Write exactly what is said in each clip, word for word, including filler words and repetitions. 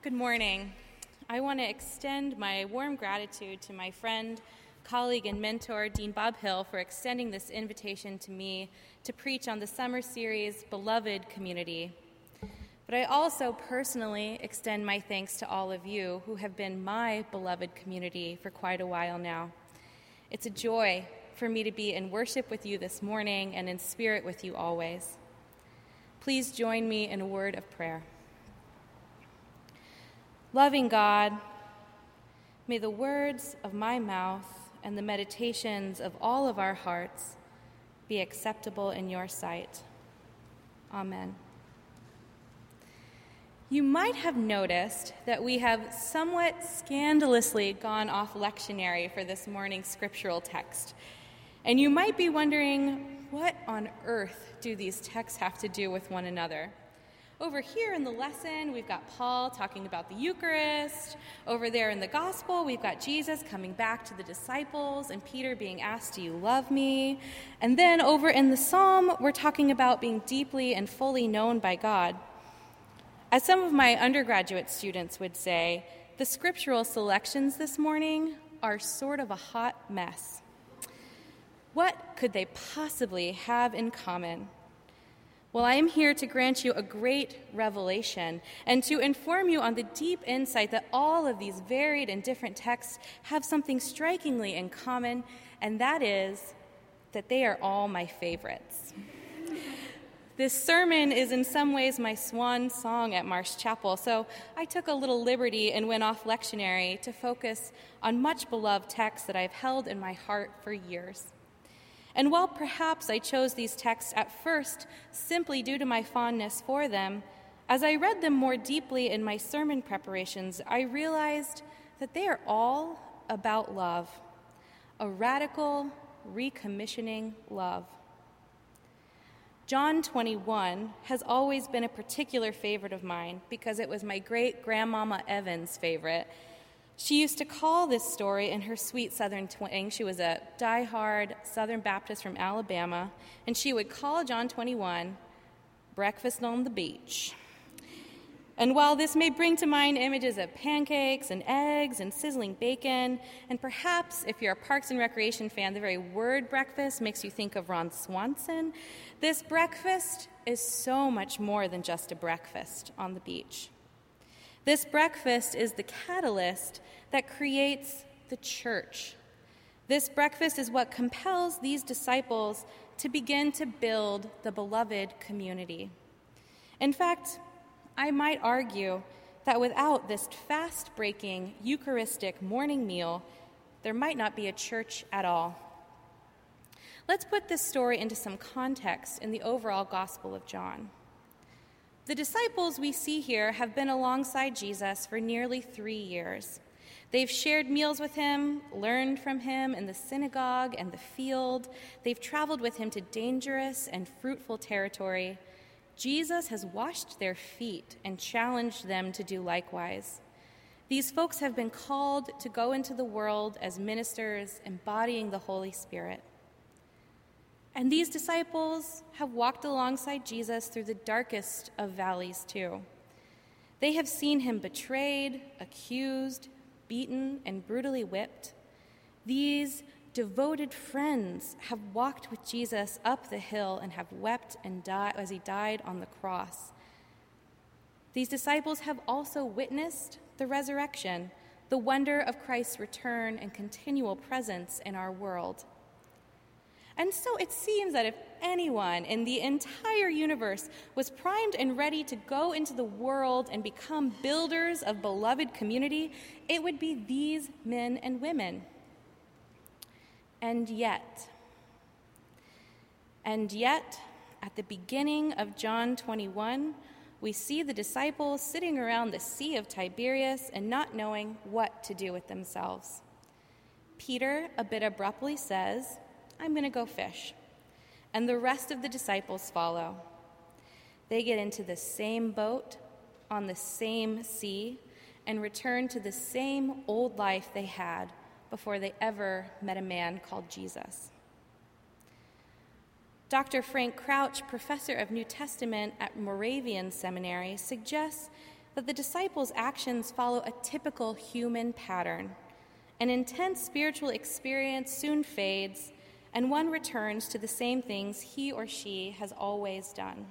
Good morning. I want to extend my warm gratitude to my friend, colleague, and mentor, Dean Bob Hill, for extending this invitation to me to preach on the summer series, Beloved Community. But I also personally extend my thanks to all of you who have been my beloved community for quite a while now. It's a joy for me to be in worship with you this morning and in spirit with you always. Please join me in a word of prayer. Loving God, may the words of my mouth and the meditations of all of our hearts be acceptable in your sight. Amen. You might have noticed that we have somewhat scandalously gone off lectionary for this morning's scriptural text. And you might be wondering, what on earth do these texts have to do with one another? Over here in the lesson, we've got Paul talking about the Eucharist. Over there in the Gospel, we've got Jesus coming back to the disciples and Peter being asked, "Do you love me?" And then over in the Psalm, we're talking about being deeply and fully known by God. As some of my undergraduate students would say, the scriptural selections this morning are sort of a hot mess. What could they possibly have in common? Well, I am here to grant you a great revelation and to inform you on the deep insight that all of these varied and different texts have something strikingly in common, and that is that they are all my favorites. This sermon is in some ways my swan song at Marsh Chapel, so I took a little liberty and went off lectionary to focus on much beloved texts that I've held in my heart for years. And while perhaps I chose these texts at first simply due to my fondness for them, as I read them more deeply in my sermon preparations, I realized that they are all about love, a radical, recommissioning love. John twenty-one has always been a particular favorite of mine because it was my great-grandmama Evan's favorite. She used to call this story in her sweet Southern twang. She was a diehard Southern Baptist from Alabama, and she would call John twenty-one breakfast on the beach. And while this may bring to mind images of pancakes and eggs and sizzling bacon, and perhaps if you're a Parks and Recreation fan, the very word breakfast makes you think of Ron Swanson, this breakfast is so much more than just a breakfast on the beach. This breakfast is the catalyst that creates the church. This breakfast is what compels these disciples to begin to build the beloved community. In fact, I might argue that without this fast-breaking Eucharistic morning meal, there might not be a church at all. Let's put this story into some context in the overall Gospel of John. The disciples we see here have been alongside Jesus for nearly three years. They've shared meals with him, learned from him in the synagogue and the field. They've traveled with him to dangerous and fruitful territory. Jesus has washed their feet and challenged them to do likewise. These folks have been called to go into the world as ministers embodying the Holy Spirit. And these disciples have walked alongside Jesus through the darkest of valleys, too. They have seen him betrayed, accused, beaten, and brutally whipped. These devoted friends have walked with Jesus up the hill and have wept and died as he died on the cross. These disciples have also witnessed the resurrection, the wonder of Christ's return and continual presence in our world. And so it seems that if anyone in the entire universe was primed and ready to go into the world and become builders of beloved community, it would be these men and women. And yet, and yet, at the beginning of John twenty-one, we see the disciples sitting around the Sea of Tiberias and not knowing what to do with themselves. Peter, a bit abruptly, says, "I'm going to go fish." And the rest of the disciples follow. They get into the same boat, on the same sea, and return to the same old life they had before they ever met a man called Jesus. Doctor Frank Crouch, professor of New Testament at Moravian Seminary, suggests that the disciples' actions follow a typical human pattern. An intense spiritual experience soon fades, and one returns to the same things he or she has always done.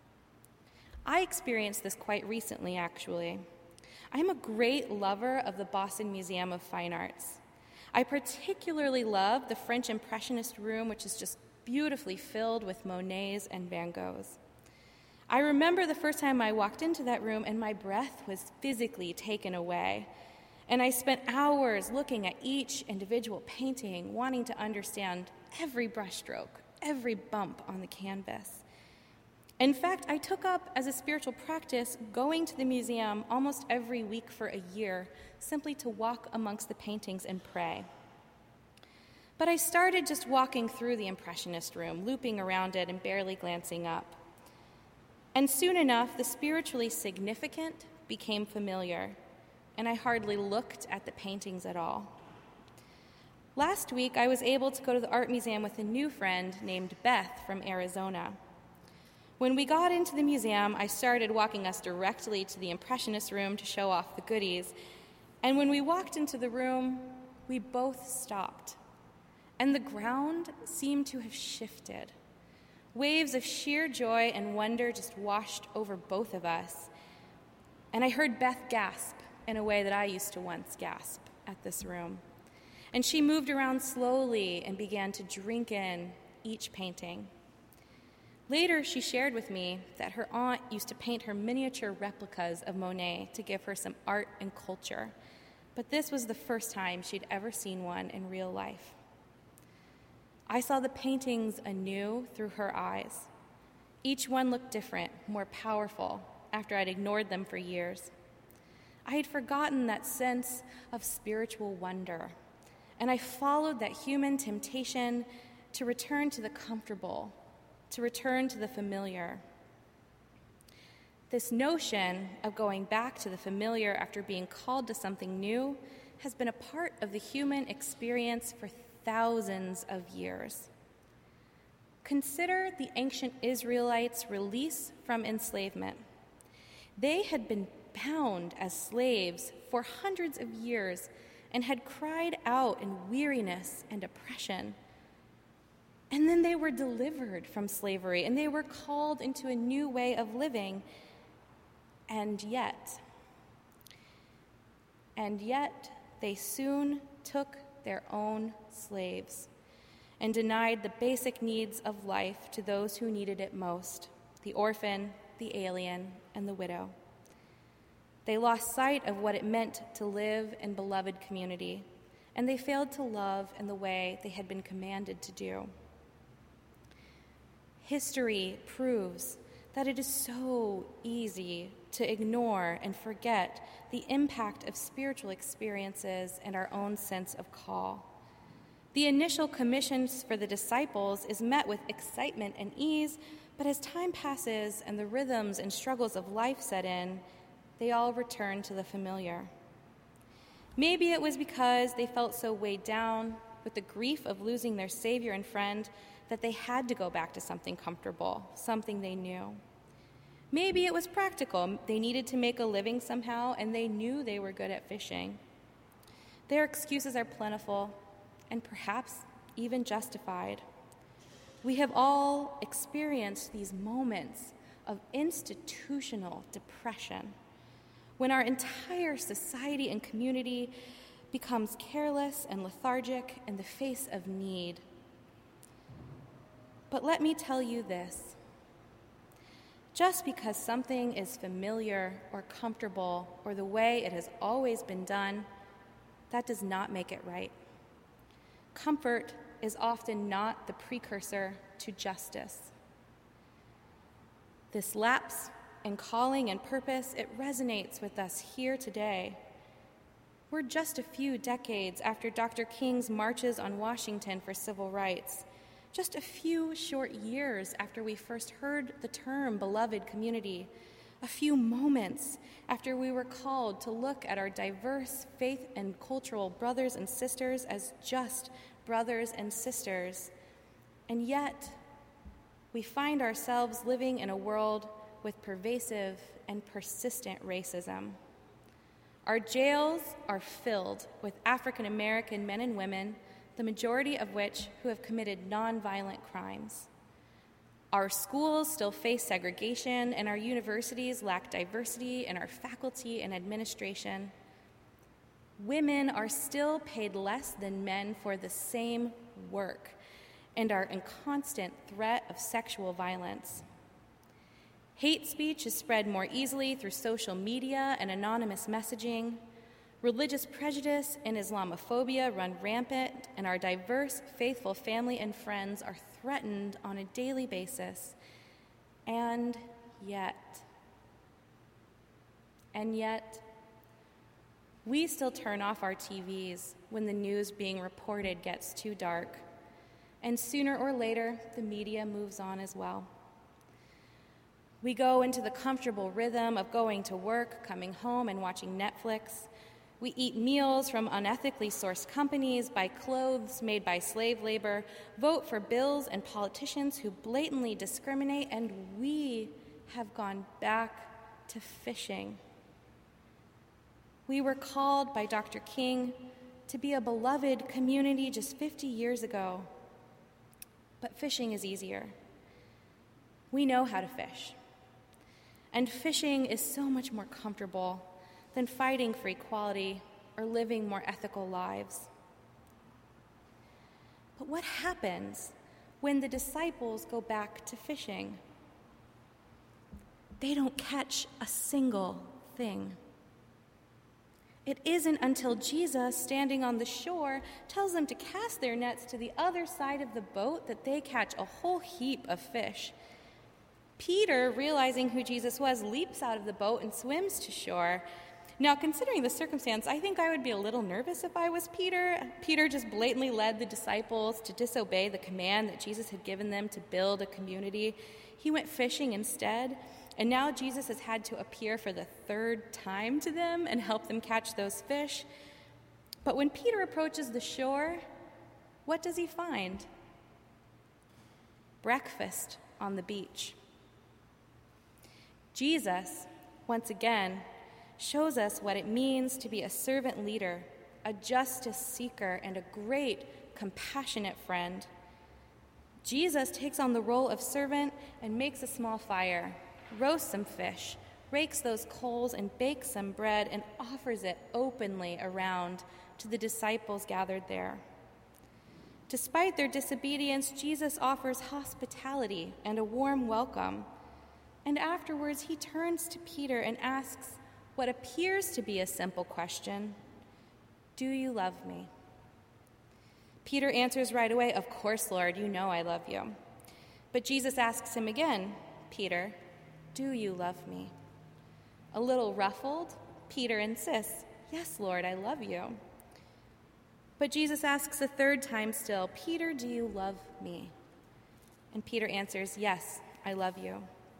I experienced this quite recently, actually. I'm a great lover of the Boston Museum of Fine Arts. I particularly love the French Impressionist room, which is just beautifully filled with Monets and Van Goghs. I remember the first time I walked into that room and my breath was physically taken away. And I spent hours looking at each individual painting, wanting to understand every brushstroke, every bump on the canvas. In fact, I took up as a spiritual practice going to the museum almost every week for a year, simply to walk amongst the paintings and pray. But I started just walking through the Impressionist room, looping around it and barely glancing up. And soon enough, the spiritually significant became familiar, and I hardly looked at the paintings at all. Last week, I was able to go to the art museum with a new friend named Beth from Arizona. When we got into the museum, I started walking us directly to the Impressionist room to show off the goodies. And when we walked into the room, we both stopped. And the ground seemed to have shifted. Waves of sheer joy and wonder just washed over both of us. And I heard Beth gasp in a way that I used to once gasp at this room. And she moved around slowly and began to drink in each painting. Later, she shared with me that her aunt used to paint her miniature replicas of Monet to give her some art and culture, but this was the first time she'd ever seen one in real life. I saw the paintings anew through her eyes. Each one looked different, more powerful, after I'd ignored them for years. I had forgotten that sense of spiritual wonder, and I followed that human temptation to return to the comfortable, to return to the familiar. This notion of going back to the familiar after being called to something new has been a part of the human experience for thousands of years. Consider the ancient Israelites' release from enslavement. They had been bound as slaves for hundreds of years and had cried out in weariness and oppression. And then they were delivered from slavery, and they were called into a new way of living. And yet, and yet, they soon took their own slaves and denied the basic needs of life to those who needed it most, the orphan, the alien, and the widow. They lost sight of what it meant to live in beloved community, and they failed to love in the way they had been commanded to do. History proves that it is so easy to ignore and forget the impact of spiritual experiences and our own sense of call. The initial commission for the disciples is met with excitement and ease, but as time passes and the rhythms and struggles of life set in, they all return to the familiar. Maybe it was because they felt so weighed down with the grief of losing their Savior and friend that they had to go back to something comfortable, something they knew. Maybe it was practical. They needed to make a living somehow, and they knew they were good at fishing. Their excuses are plentiful and perhaps even justified. We have all experienced these moments of institutional depression when our entire society and community becomes careless and lethargic in the face of need. But let me tell you this. Just because something is familiar or comfortable or the way it has always been done, that does not make it right. Comfort is often not the precursor to justice. This lapse in calling and purpose, it resonates with us here today. We're just a few decades after Doctor King's marches on Washington for civil rights, just a few short years after we first heard the term beloved community, a few moments after we were called to look at our diverse faith and cultural brothers and sisters as just brothers and sisters. And yet, we find ourselves living in a world with pervasive and persistent racism. Our jails are filled with African American men and women, the majority of which who have committed nonviolent crimes. Our schools still face segregation, and our universities lack diversity in our faculty and administration. Women are still paid less than men for the same work and are in constant threat of sexual violence. Hate speech is spread more easily through social media and anonymous messaging. Religious prejudice and Islamophobia run rampant, and our diverse, faithful family and friends are threatened on a daily basis. And yet, and yet, we still turn off our T Vs when the news being reported gets too dark. And sooner or later, the media moves on as well. We go into the comfortable rhythm of going to work, coming home, and watching Netflix. We eat meals from unethically sourced companies, buy clothes made by slave labor, vote for bills and politicians who blatantly discriminate, and we have gone back to fishing. We were called by Doctor King to be a beloved community just fifty years ago. But fishing is easier. We know how to fish. And fishing is so much more comfortable than fighting for equality or living more ethical lives. But what happens when the disciples go back to fishing? They don't catch a single thing. It isn't until Jesus, standing on the shore, tells them to cast their nets to the other side of the boat that they catch a whole heap of fish. Peter, realizing who Jesus was, leaps out of the boat and swims to shore. Now, considering the circumstance, I think I would be a little nervous if I was Peter. Peter just blatantly led the disciples to disobey the command that Jesus had given them to build a community. He went fishing instead. And now Jesus has had to appear for the third time to them and help them catch those fish. But when Peter approaches the shore, what does he find? Breakfast on the beach. Jesus, once again, shows us what it means to be a servant leader, a justice seeker, and a great, compassionate friend. Jesus takes on the role of servant and makes a small fire, roasts some fish, rakes those coals, and bakes some bread, and offers it openly around to the disciples gathered there. Despite their disobedience, Jesus offers hospitality and a warm welcome. And afterwards, he turns to Peter and asks what appears to be a simple question: "Do you love me?" Peter answers right away, "Of course, Lord, you know I love you." But Jesus asks him again, "Peter, do you love me?" A little ruffled, Peter insists, "Yes, Lord, I love you." But Jesus asks a third time still, "Peter, do you love me?" And Peter answers, "Yes, I love you."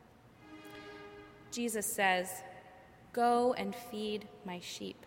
Jesus says, "Go and feed my sheep."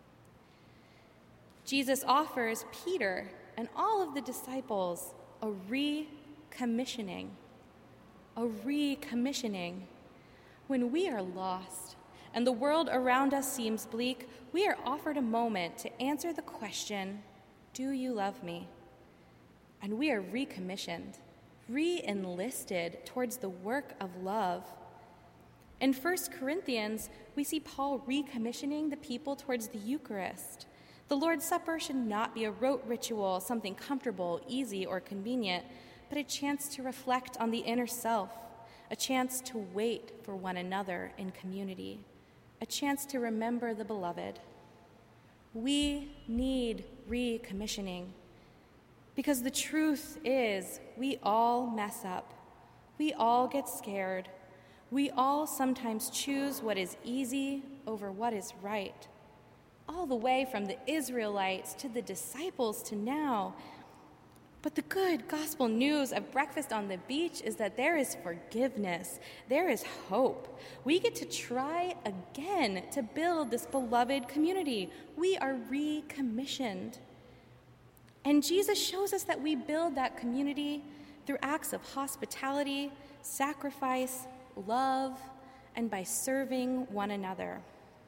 Jesus offers Peter and all of the disciples a recommissioning, a recommissioning. When we are lost and the world around us seems bleak, we are offered a moment to answer the question, "Do you love me?" And we are recommissioned, re-enlisted towards the work of love. In First Corinthians, we see Paul recommissioning the people towards the Eucharist. The Lord's Supper should not be a rote ritual, something comfortable, easy, or convenient, but a chance to reflect on the inner self, a chance to wait for one another in community, a chance to remember the beloved. We need recommissioning because the truth is we all mess up. We all get scared. We all sometimes choose what is easy over what is right. All the way from the Israelites to the disciples to now. But the good gospel news of breakfast on the beach is that there is forgiveness. There is hope. We get to try again to build this beloved community. We are recommissioned. And Jesus shows us that we build that community through acts of hospitality, sacrifice, love, and by serving one another.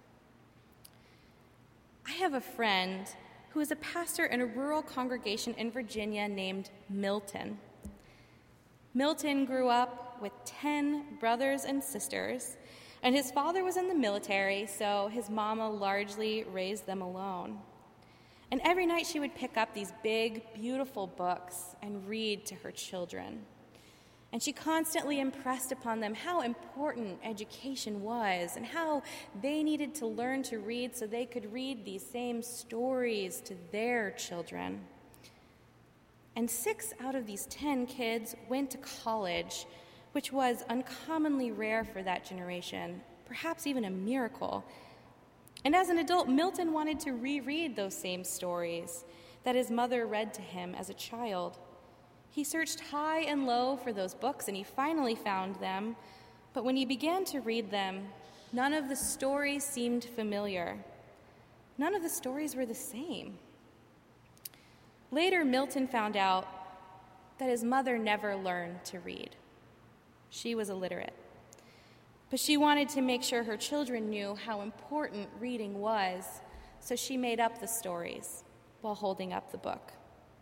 I have a friend who is a pastor in a rural congregation in Virginia named Milton. Milton grew up with ten brothers and sisters, and his father was in the military, so his mama largely raised them alone. And every night she would pick up these big, beautiful books and read to her children. And she constantly impressed upon them how important education was and how they needed to learn to read so they could read these same stories to their children. And six out of these ten kids went to college, which was uncommonly rare for that generation, perhaps even a miracle. And as an adult, Milton wanted to reread those same stories that his mother read to him as a child. He searched high and low for those books, and he finally found them. But when he began to read them, none of the stories seemed familiar. None of the stories were the same. Later, Milton found out that his mother never learned to read. She was illiterate. But she wanted to make sure her children knew how important reading was, so she made up the stories while holding up the book.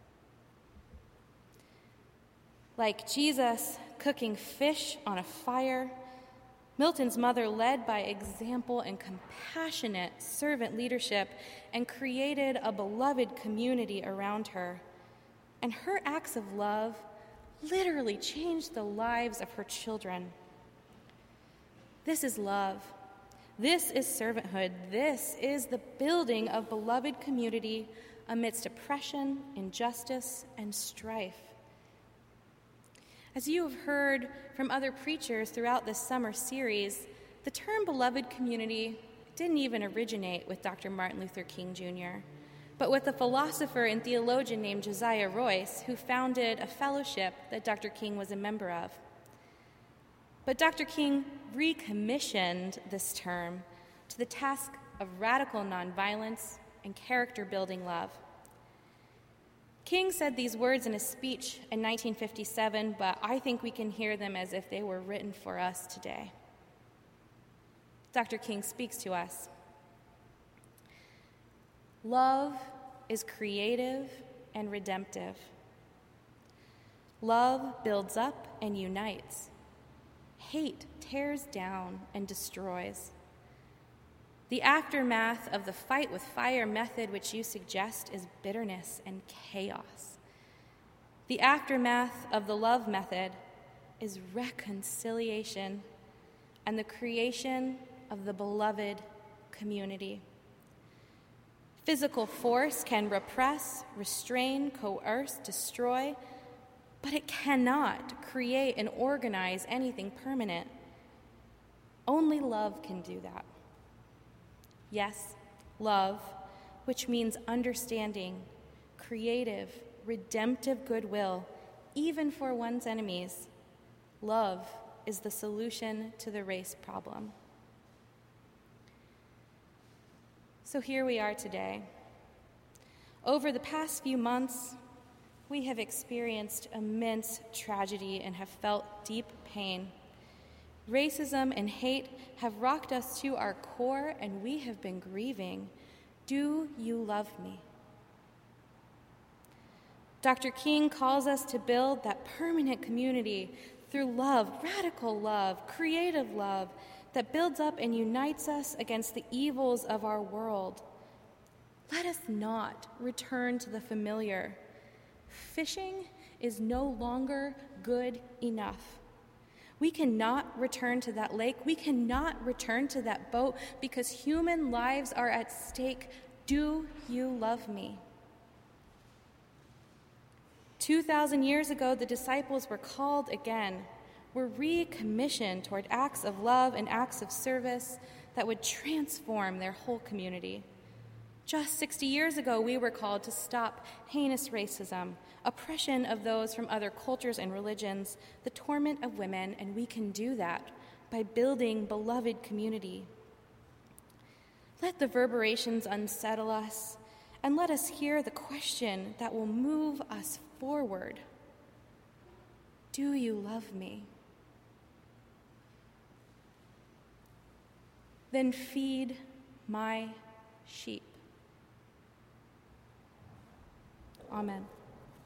Like Jesus cooking fish on a fire, Milton's mother led by example and compassionate servant leadership and created a beloved community around her. And her acts of love literally changed the lives of her children. This is love. This is servanthood. This is the building of beloved community amidst oppression, injustice, and strife. As you have heard from other preachers throughout this summer series, the term beloved community didn't even originate with Doctor Martin Luther King Junior, but with a philosopher and theologian named Josiah Royce, who founded a fellowship that Doctor King was a member of. But Doctor King recommissioned this term to the task of radical nonviolence and character-building love. King said these words in a speech in nineteen fifty-seven, but I think we can hear them as if they were written for us today. Doctor King speaks to us. Love is creative and redemptive. Love builds up and unites. Hate tears down and destroys. The aftermath of the fight with fire method which you suggest is bitterness and chaos. The aftermath of the love method is reconciliation and the creation of the beloved community. Physical force can repress, restrain, coerce, destroy, but it cannot create and organize anything permanent. Only love can do that. Yes, love, which means understanding, creative, redemptive goodwill, even for one's enemies. Love is the solution to the race problem. So here we are today. Over the past few months, we have experienced immense tragedy and have felt deep pain. Racism and hate have rocked us to our core, and we have been grieving. Do you love me? Doctor King calls us to build that permanent community through love, radical love, creative love, that builds up and unites us against the evils of our world. Let us not return to the familiar. Fishing is no longer good enough. We cannot return to that lake. We cannot return to that boat because human lives are at stake. Do you love me? Two thousand years ago, the disciples were called again, were recommissioned toward acts of love and acts of service that would transform their whole community. Just sixty years ago, we were called to stop heinous racism, oppression of those from other cultures and religions, the torment of women, and we can do that by building beloved community. Let the reverberations unsettle us, and let us hear the question that will move us forward. Do you love me? then feed my sheep. Amen.